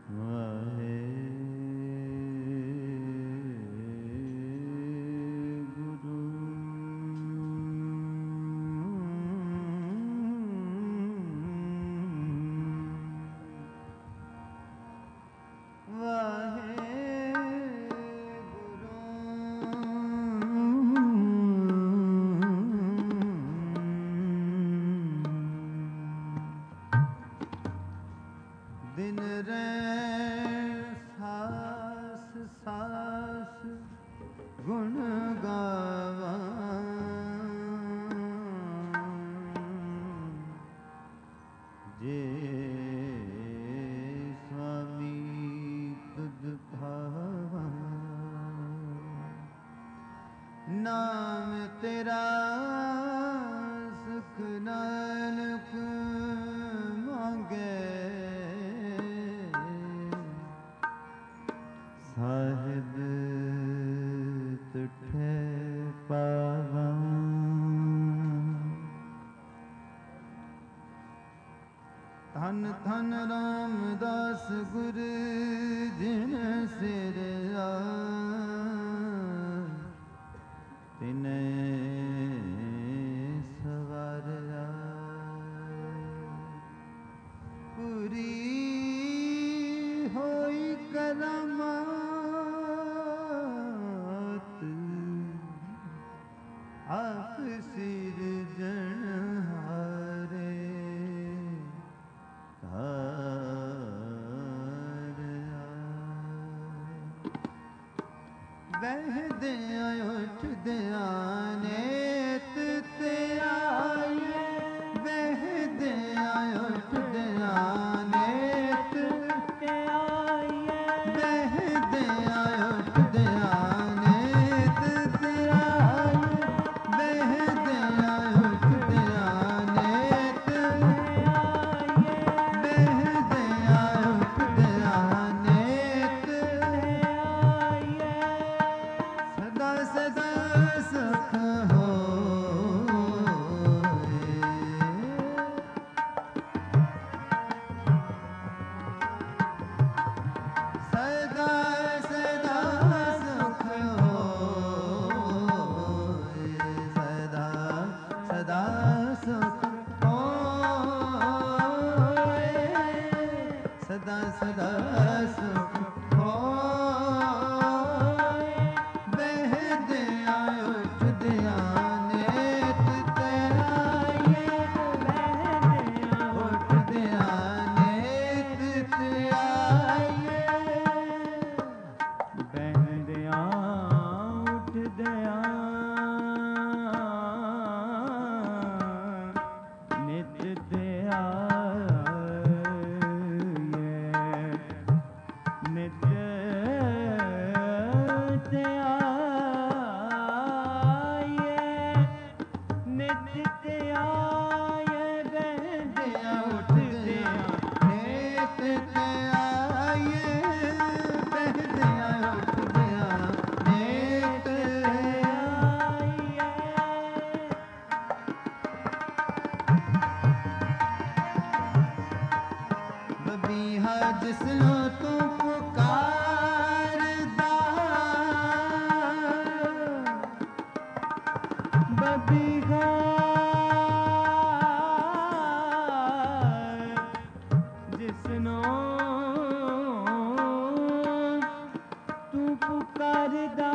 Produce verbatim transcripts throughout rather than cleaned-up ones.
दिन रैन सास सास गुण गावा जे स्वामी तुझ भावा नाम तेरा सुख नानक मांगे ਸਾਹਿਬ ਤੁਠੇ ਪਾਵਾਂ ਧੰਨ ਧੰਨ ਰਾਮਦਾਸ ਗੁਰ ਜਿਨ ਸਿਰ ਆ ਤਿਨੇ ਸਵਾਰਿਆ ਪੂਰੀ ਹੋਈ ਕਰਮਾਂ ਆਪ ਸਿਰਜਣ ਹਾਰੇ ਤਾਰਿਆ ਬਹਿਦਿਆਂ ਉੱਠਦਿਆਂ ਨੇਤ ਤੇ ਆਏ ਬਹਿਦਿਆਂ ਉੱਠਦਿਆਂ ਨੇਤ ਤੇ ਆਏ ਬਹਿਦਿਆਂ ਉੱਠਦਿਆਂ ਨੇਤ ਤੇ ਆਏ ਸਦਾ ਸਦਾ ਸੁਖ ਹੋਏ ਬਹਿਦਿਆਂ ਉੱਠਦਿਆਂ ਨੇਤ ਤੇ ਆਏ ਬਹਿਦਿਆਂ ਉੱਠਦਿਆਂ ਨੇਤ ਤੇ ਆਏ ਬਹਿਦਿਆਂ ਉੱਠਦਿਆਂ ਨਿਤ ਤੇ ਜਿਸਨੂੰ ਤੂੰ ਪੁਕਾਰਦਾ ਬਬੀਹਾ ਜਿਸਨੂੰ ਤੂੰ ਪੁਕਾਰਦਾ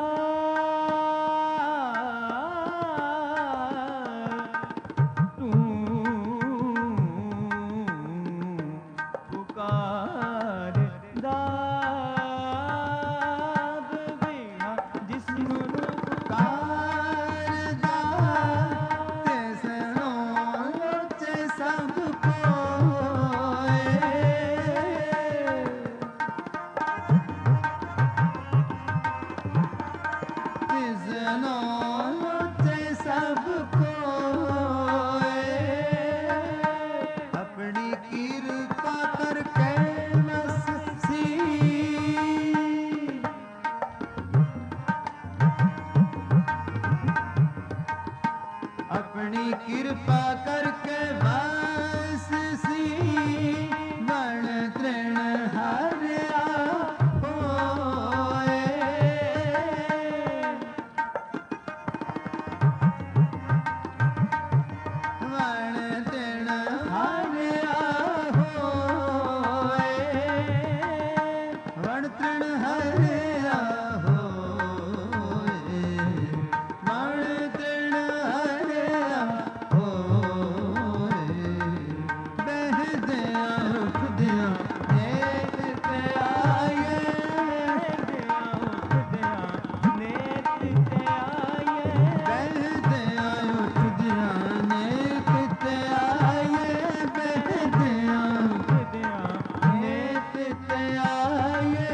नित आए।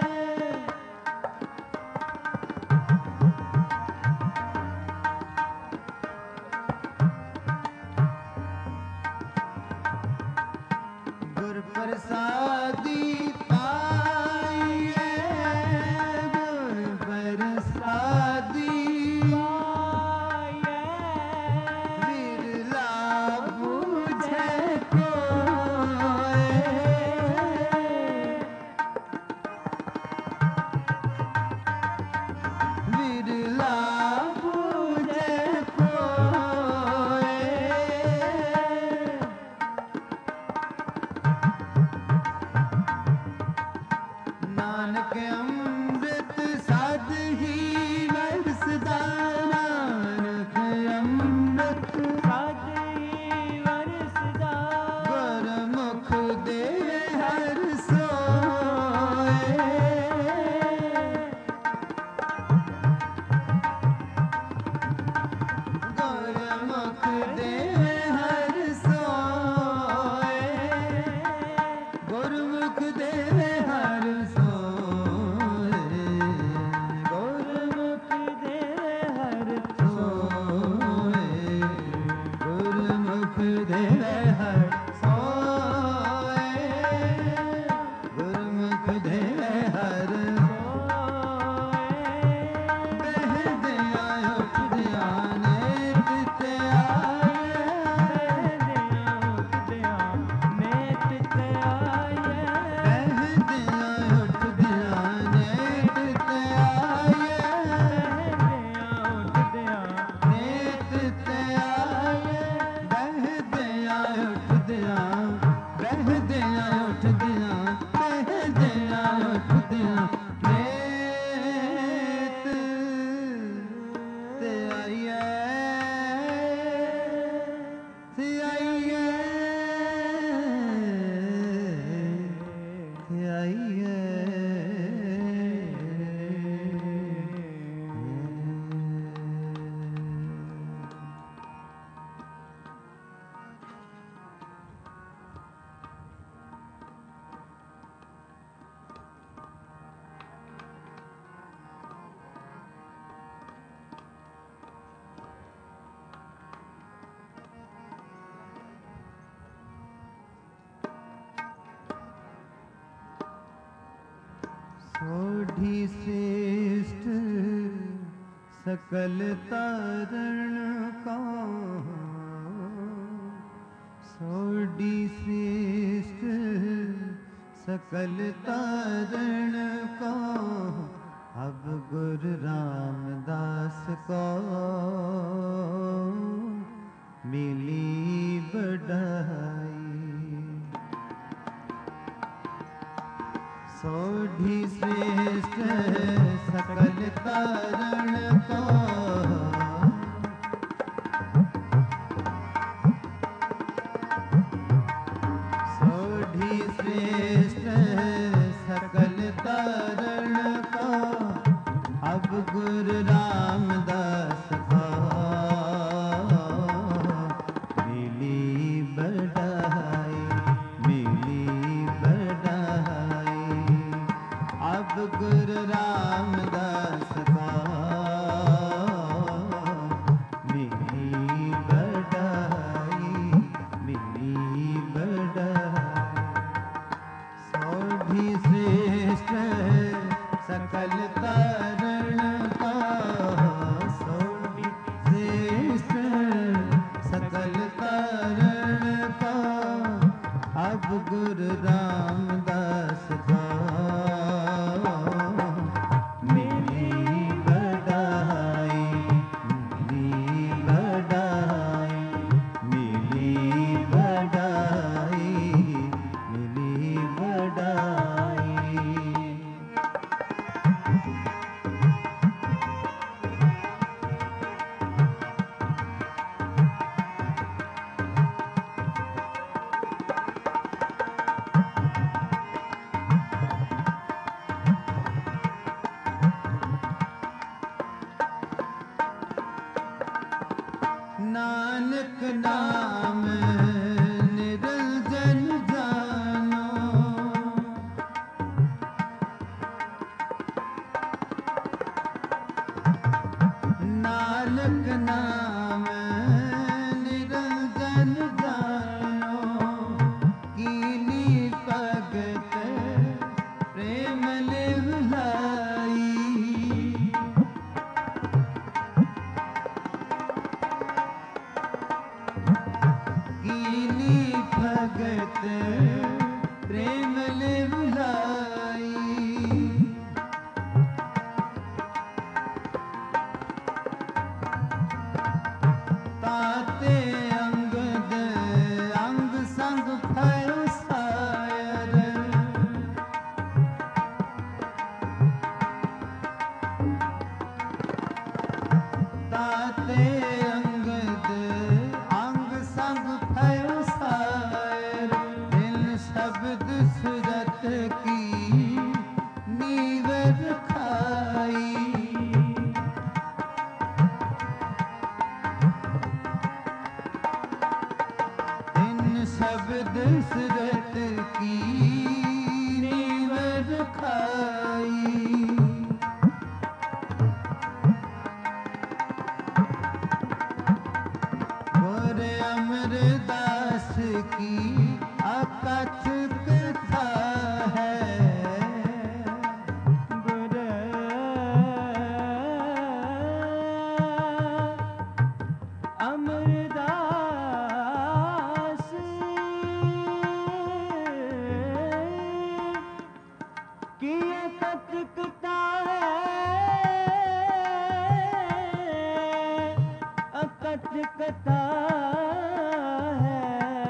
गुर प्रसादी पाइए, गुर प्रसादी पाइए, बिरला बूझे कोय, बिरला बूझे कोय। नानक अमृत साध ही बरसदा, नानक अमृत साध ही बरसदा, गुरमुख दे हर सोए, गुरमुख दे हर सोए, गुरमुख दे हर सोए, गुरमुख दे हर सोए, गुरमुख दे हर सोए, गुरमुख दे हर सोए। बह दिया उठ दिया नेत ते आए, बह दिया उठ दिया नेत ते आए, बह दिया उठ दिया नेत ते आए, बह दिया उठ दिया नेत ते आए, बह दिया उठ दिया, बह दिया उठ दिया, बह दिया उठ दिया नेत ते आइए, ते आइए, ते आइए। सोढ़ी श्रेष्ठ सकल तारण का, सोढ़ी श्रेष्ठ सकल तारण का, अब गुरु रामदास को मिली बढ़ाई। सोढ़ी श्रेष्ठ सकल तारण को, सोढ़ी श्रेष्ठ सकल तारण को, अब गुरु रामदास को मिली बढ़ाई, मिली बढ़ाई। अब गुरु रामदास का मिली बढ़ाई, मिली बढ़ाई। सोढ़ी श्रेष्ठ सकल तारण का, सोढ़ी श्रेष्ठ सकल तारण का, अब गुरु रामदास का मिली बढ़ाई, मिली बढ़ाई, मिली बढ़ाई, मिली बढ़ाई। नानक नाम निरंजन जानो, नाम निरंजन जानो, कीनी भगत प्रेम लिवलाई। कीनी भगत प्रेम लिवलाई। ताते अंगद अंग संग भयो सायर, ताते अंगद अंग संग भयो सायर। इन शब्द सुरत की नीव रखाई। शब्द सुरत की नीव रखाई। गुर अमरदास की अकथ कथा है। गुर अमरदास की अकथ कथा है। अकथ कथा है।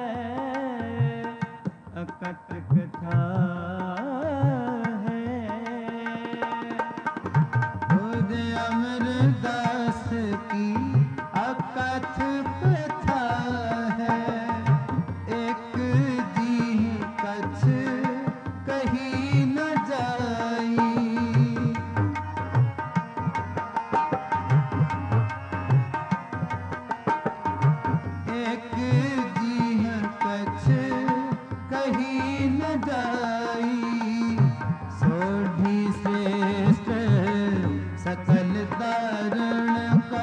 अकथ कथा है। खुद अमरदास की अकथ कथा है। एक जी कछ कही न जाई। एक जी कछ कही न जाई। सोढ़ी श्रेष्ठ सकल दारण का।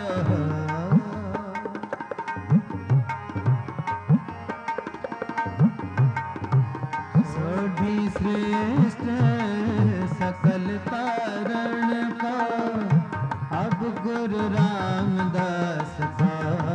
सोढ़ी श्रेष्ठ सकल तारण का। अब गुरु रामदास का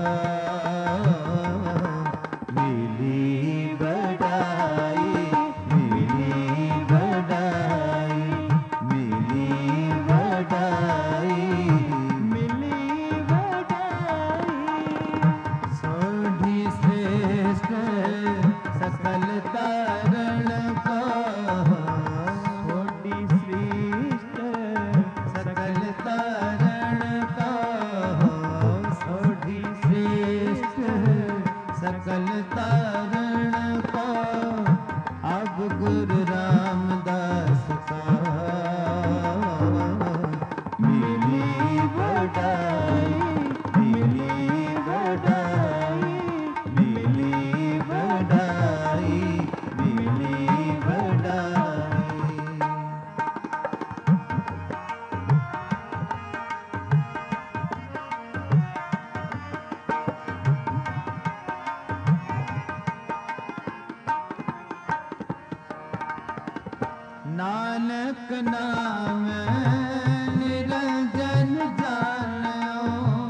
मिली बड़ाई। मिली बड़ाई। मिली बड़ाई। मिली बड़ाई। सोढ़ी श्रेष्ठ सकल तारण का। सोढ़ी श्रेष्ठ सकल तारण का। सोढ़ी श्रेष्ठ सकल तारण का। अब गुरु रामदास का मिली बड़ाई। मिली बड़ाई। मिली बड़ाई। मिली बड़ाई। नानक नाम निरंजन जानो,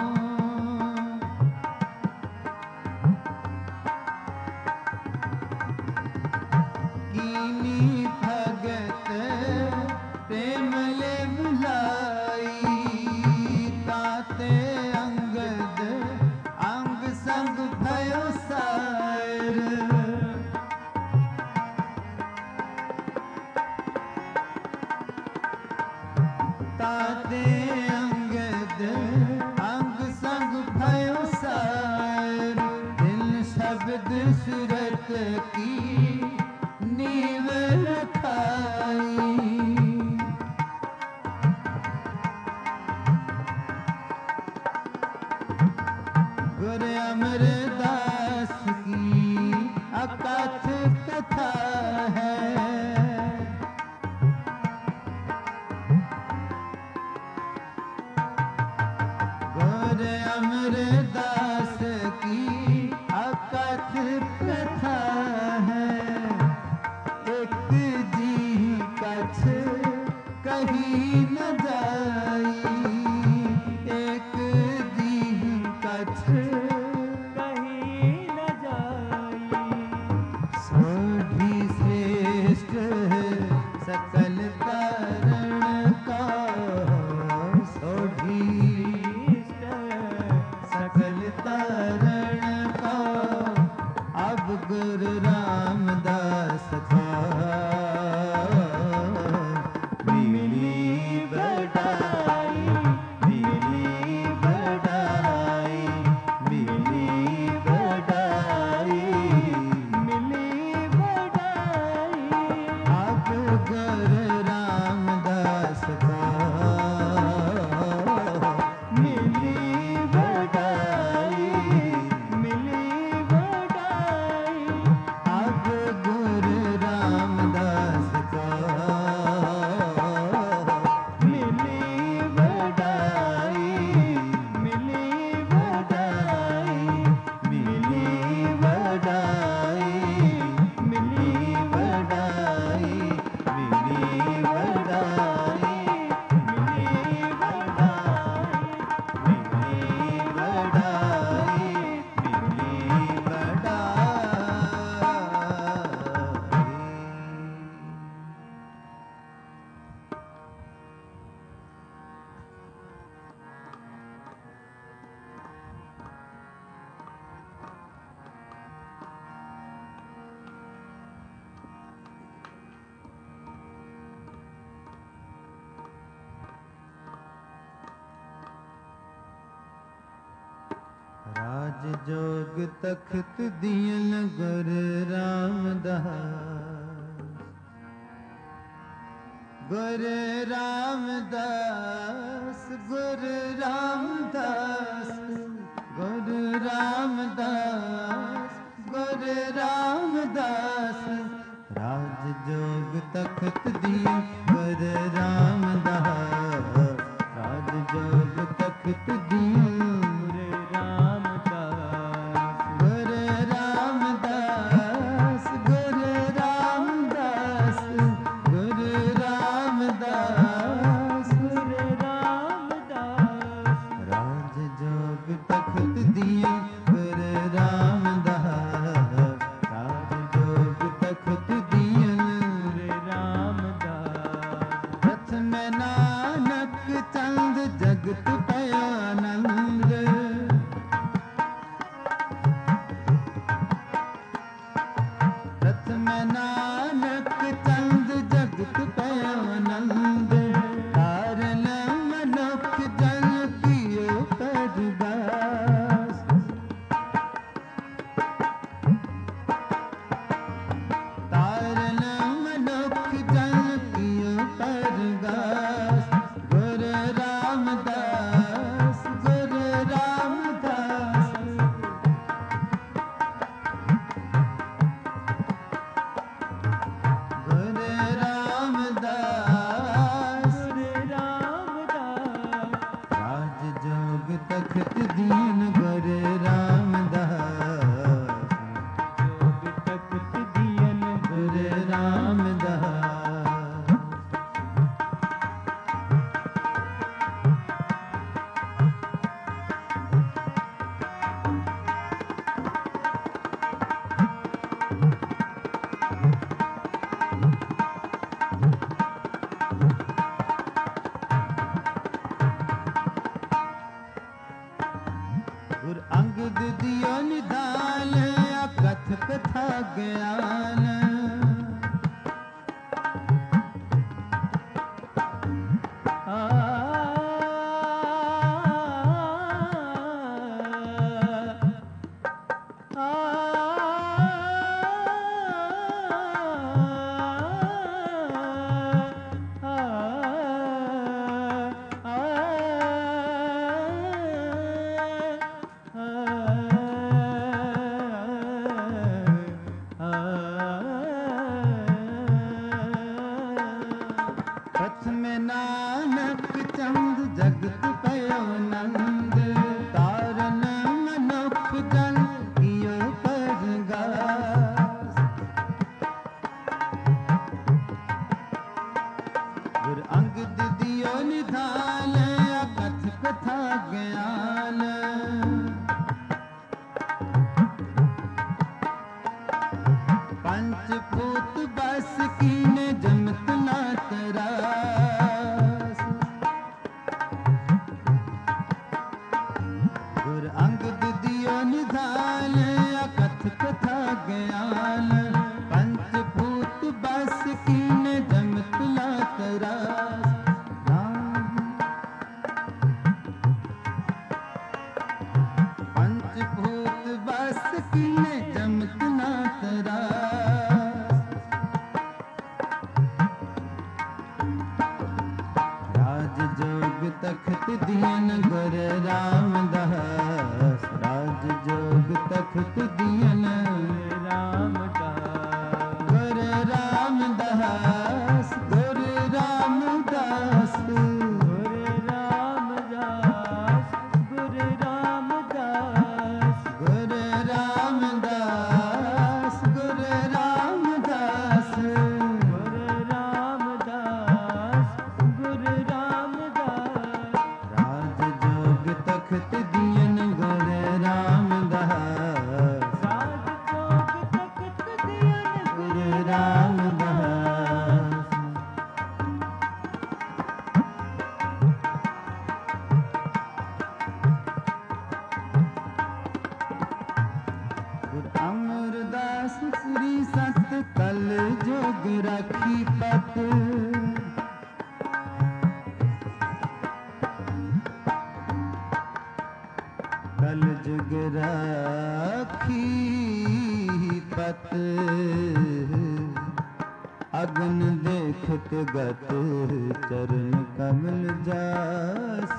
कीनी भगत प्रेम लिवलाई। ताते अंगद अंग संग भयो सायर। ताते अंगद अंग संग भयो सायर। दिल शब्द सुरत की नीव रखाई। गुरु अमरदास की अकथ कथा है। गुरु न जाई, एक दीह कछ कहीं न जाई। सोढ़ी श्रेष्ठ सकल कारण का, सोढ़ी सकल तारण का, अब गुरु रामदास का मिली बड़ाई, मिली बड़ाई, मिली बड़ाई, मिली बड़ाई। अब गुरु रामदास का मिली बड़ाई, मिली बड़ाई। अब गुरु रामदास का मिली बड़ाई, मिली बड़ाई। मिली बड़ाई, मिली बड़ाई, मिली बड़ाई, मिली बड़ाई। मिली बड़ाई, मिली राज जोग तख्त दियन गुरु रामदास, गुरु रामदास, गुरु रामदास, गुरु रामदास, गुरु रामदास। राज जोग तख्त दियन गुरु रामदास, राज जोग तख्त दियन गुरु रामदास। गुरु रामदास, गुरु रामदास, गुरु रामदास। गुरु रामदास। राज जोग तख्त दिए गुरु रामदास, राज जोग तख्त दिए गुरु रामदास। रथ में नानक चंद जगत पयानंद, रथ में नानक चंद जगत पयानंद। तारन मनुख जन कियो परबास, तारन मनुख जन कियो परगास। गुरु रामदास, गुरु रामदास, गुरु रामदास। गुरु रामदास। राज जोग तख्त दीन गुरु रामदास, जोग तख्त दियन गुरु रामदास। गुरु अंगद दियो निदान, कथ कथा ज्ञान। आ आ पथ में नानक चंद जगत पयो नंद। तारन मनुख जन कियो परगास। गुरु अंगद दी ज्ञान पंचभूत बस कीने जमत ना तरास गुर अंगद दियो निधान अकथ कथा ज्ञान पंचभूत बस कीने जमत ना तरास पंचभूत बस कीने जमत ना तरास राज जोग तखत दियन गुर रामदास राज जोग तखत दियन रामदास गुर रामदास गुर रामदास गुर रामदास गुर रामदास गुर रामदास गुर रामदास गुर रामदास गुर रामदास राज जोग तखत दियन गुर रामदास राज जोग तखत दियन गुर रामदास गुर अमरदास श्री सत कल जोग राखी पत कल जुग राखी पत अगन देखत गत चरण कमल जास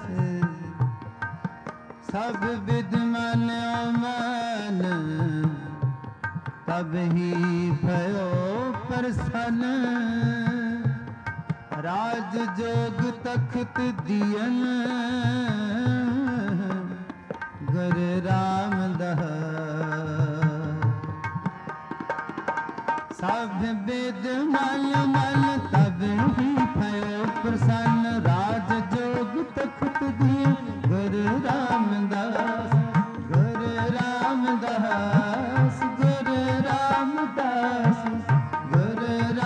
सब विद मान्यो मान तब ही भयो प्रसन्न राज जोग तखत दियन गुर रामदास सब वेद मल मल तब ही भयो प्रसन्न राज जोग तखत दिए गुर रामदास गुर रामदास गुर रामदास गुर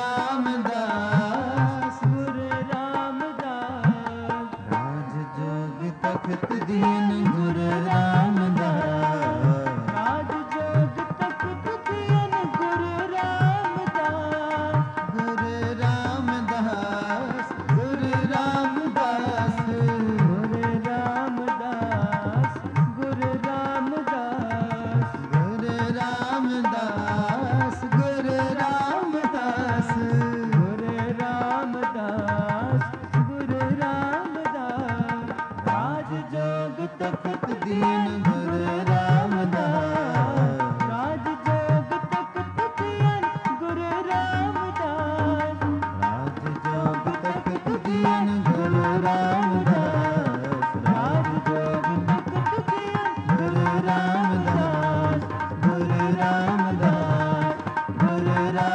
रामदास गुर रामदास राज जोग तखत दीन गुर रामदास राज जोग तखत दियन गुर रामदास गुर रामदास गुर रामदास गुर रामदास गुर रामदास गुर रामदास गुर रामदास गुर रामदास गुर रामदास राज जोग तखत दीन गुर रामदास राज जोग तखत दियन गुर रामदास राज जोग तखत दीन गुर रामदास राज जोग तखत दियन गुर रामदास गुर रामदास गुर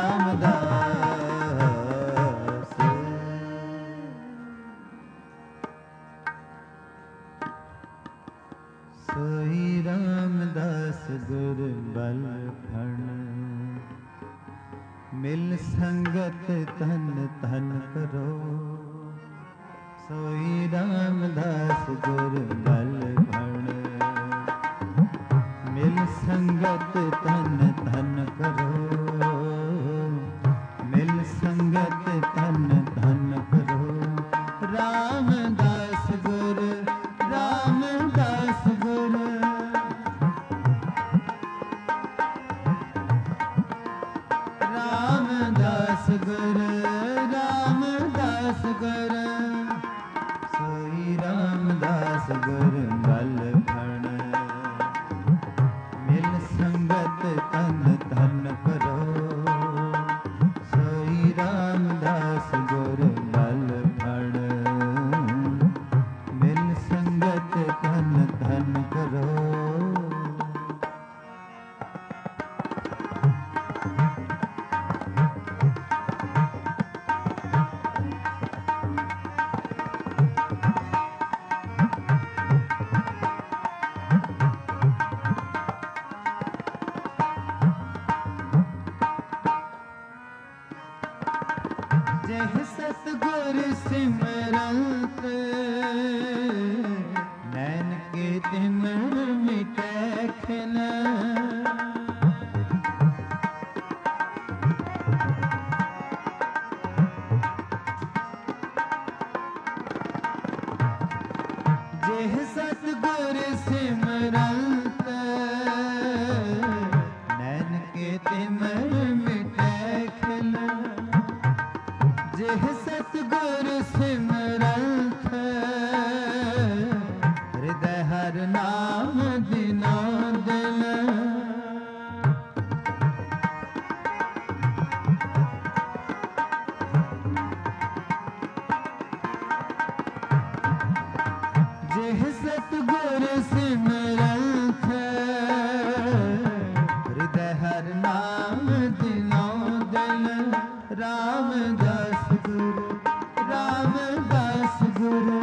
रामदास सोई रामदास गुर बल फण मिल संगत तन तन करो सोई रामदास गुर बल फण मिल संगत तन तन करो मिल संगत तन तन करो रामदास गुर रामदास गुर रामदास गुर रामदास गुर सोई रामदास गुर बल फण मिल संगत तन तन करो सोई रामदास गुर बल फण मिल संगत तन तन करो जह सतगुर सिमरंत नैन के तिमिर मिटै खिन। जह सतगुर सिमरंत नैन के तिमिर मिटै खिन। जह सतगुर सिमरंत हृदय हर नाम दिनो दिन। जह सतगुर सिमरंत हृदय हर नाम दिनो दिन। रामदास गुरु रामदास गुरु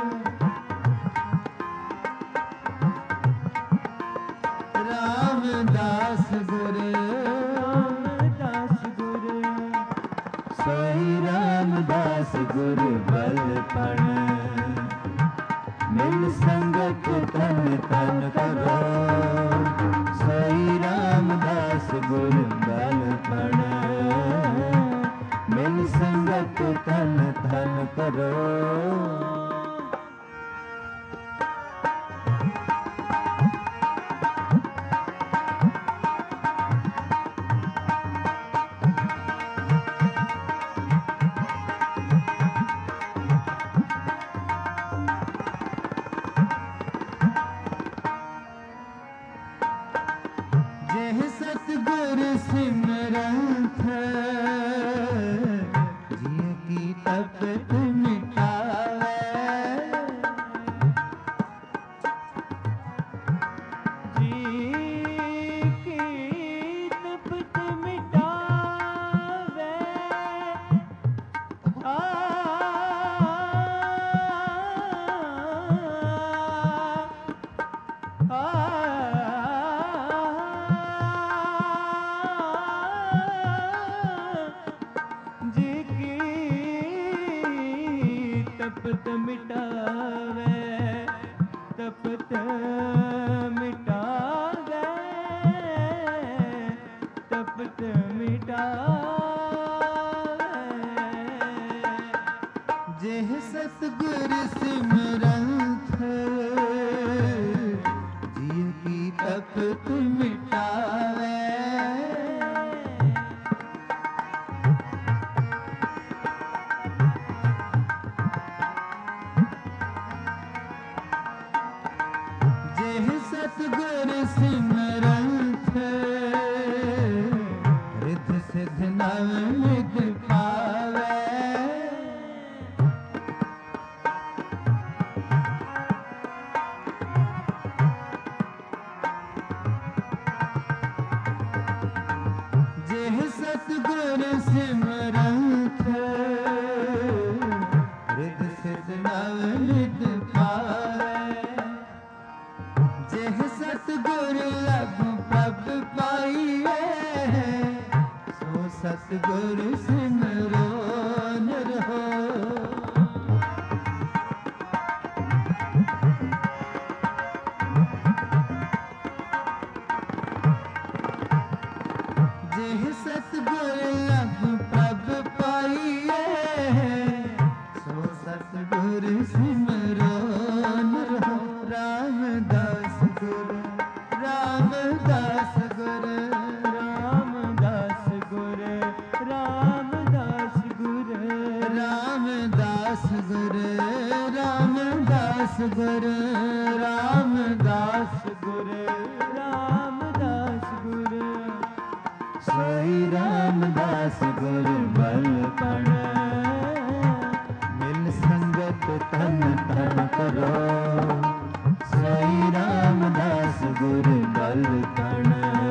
रामदास गुरु रामदास गुरु। सोई रामदास गुरु बलपण मिल संगत तन तन करो। सोई रामदास गुरु बलपण मिल संगत तन तन करो। जह सतगुर सिमरंत जिय की तपत मिटावे। जी की तपत मिटावे। आ तपत मिटावे तपत मिटावे तपत मिटावे। जह सतगुर सिमरंत जिय की तपत मिटावे। जह सतगुर सिमरंत रिद्धि सिद्धि नवनिधि पावे। जह सतगुर सिमरंत रिद्धि सिद्धि नवनिधि पावे। जह सतगुर लभ पब पाइए सो सतगुर सिमरो निरहो। जह सतगुर लभ पब पाइए सो सतगुर सिमरो निरहो। रामदास गुरु रामदास गुरु रामदास गुरु रामदास गुरु रामदास गुरु रामदास गुरु रामदास गुरु रामदास गुरु। सोई रामदास गुरु बलपण मिल संगत तन तन करो। सोई रामदास गुरु बलपण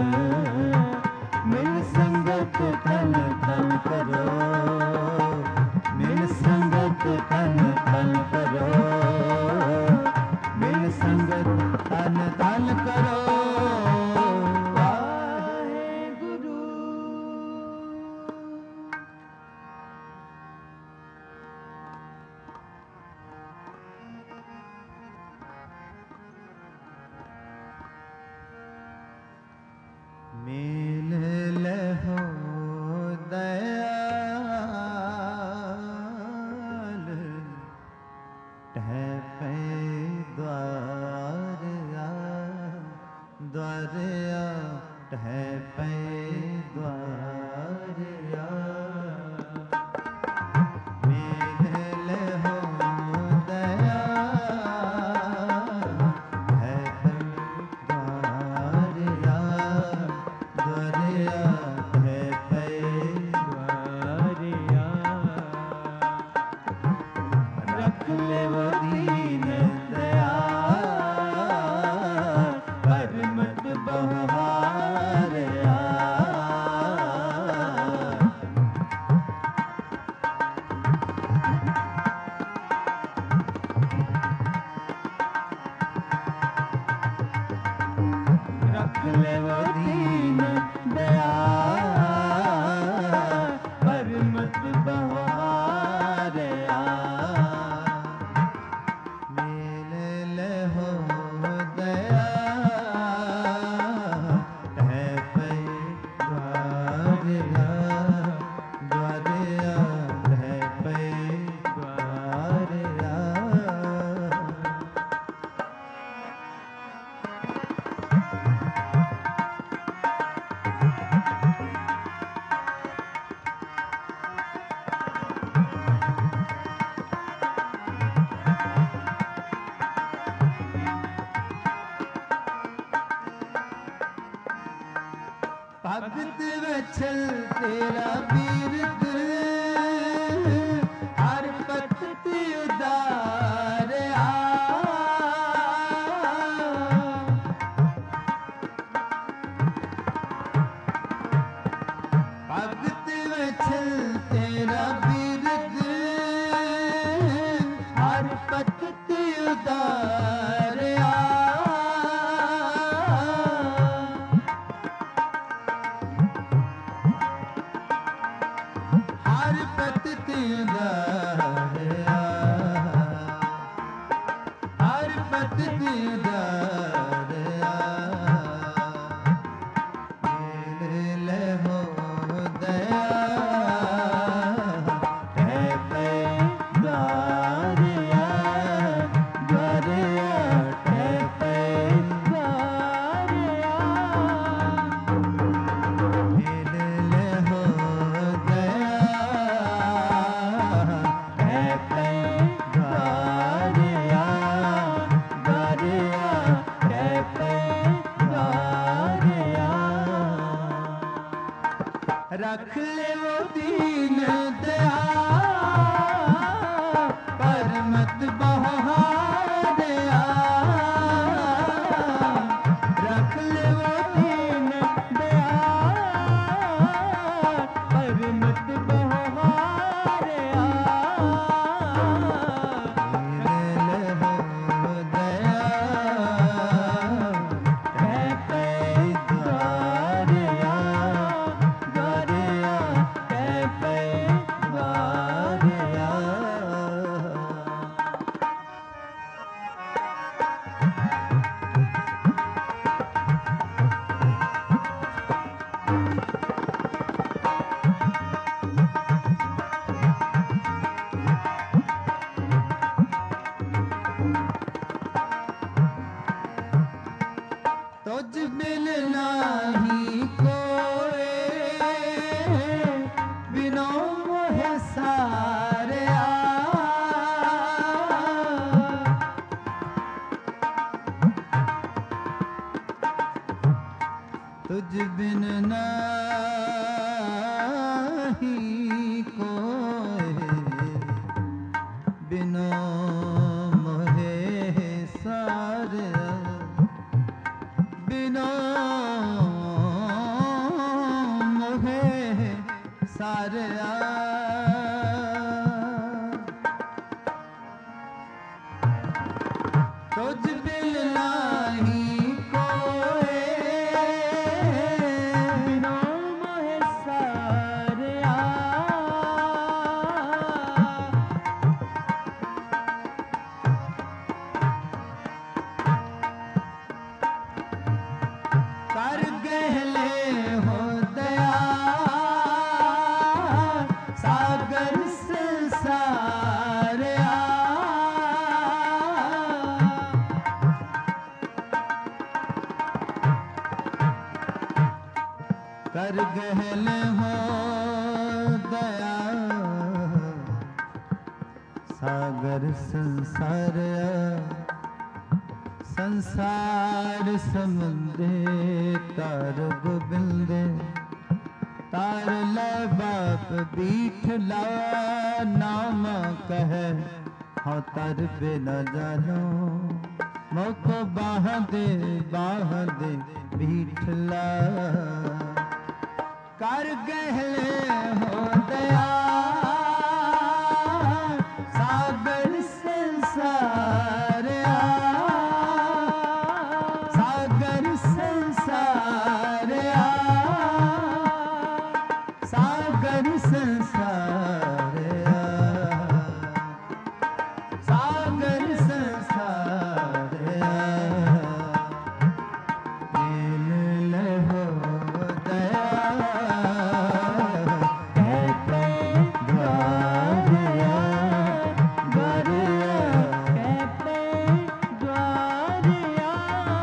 मिल संगत तन तन करो। मिल संगत तन तन करो। मिल संगत तन तन करो। वाहे गुरु रख ले वो दीन दयाल, पर मत बहार आ। रख ले वो दीन दयाल, पर मत बहार आ। मिल ले हो दया है पे द्वारिया, द्वारिया है पे द्वारिया। भगत वचल तेरा बीरत, हर पत उदार आ। भगत वचल तेरा बीरत, हर पत उदार आ। हर पतित उदारया, हर पतित उदारया। मिल ले हो दया है पे द्वारिया, द्वारिया है पे द्वारिया। मिल ले हो दया है पे द्वारिया, द्वारिया है पे द्वारिया। रख ले वो दीन दयाल, पर मत बहार आ। रख ले वो दीन दयाल, पर मत बहार आ। मिल ले हो दया है पे द्वारिया, द्वारिया है पे द्वारिया। तुझ बिन नाही कोई, बिनो मोह सारे आ। तुझ बिन नाही कोई, बिनो मोहे सारे आ। बिनो मोहे सारे आ। तुझ बिन नाही कोई, बिनो मोहे सारे आ। कर गहले हो दया, सागर संसार आ। कर गहले हो दया, सागर संसार आ। संसार समुंदे तार गोबिंदे, तार ले बाप बीठ ला नाम कह हो तर पे न जानो मोको बाह दे बाह दे बीठला कर गहले हो दया सागर संसार सागर संसार सागर संसार सागर संसार मिल हो दया कहते द्वारिया द्वारिया कहते द्वारिया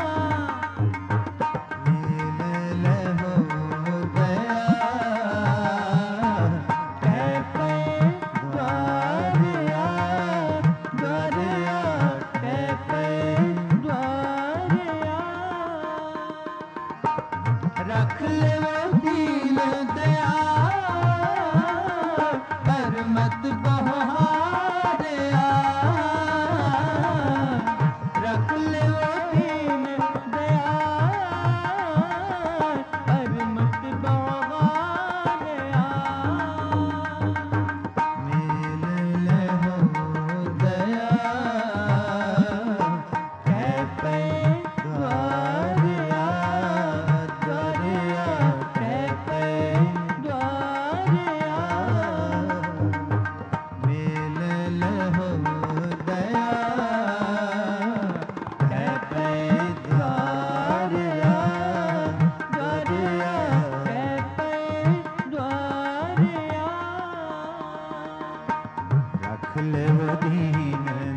मिल हो दया कहते द्वारिया द्वारिया कहते द्वारिया रख ले वो दीन दया पर मत बहारिया रख ले वो दीन दया पर मत बहारिया मिल ले हो दया कहते द्वारिया द्वारिया कहते द्वारिया मिल ले हो दया कहते द्वारिया द्वारिया कहते द्वारिया रख ले वो दीन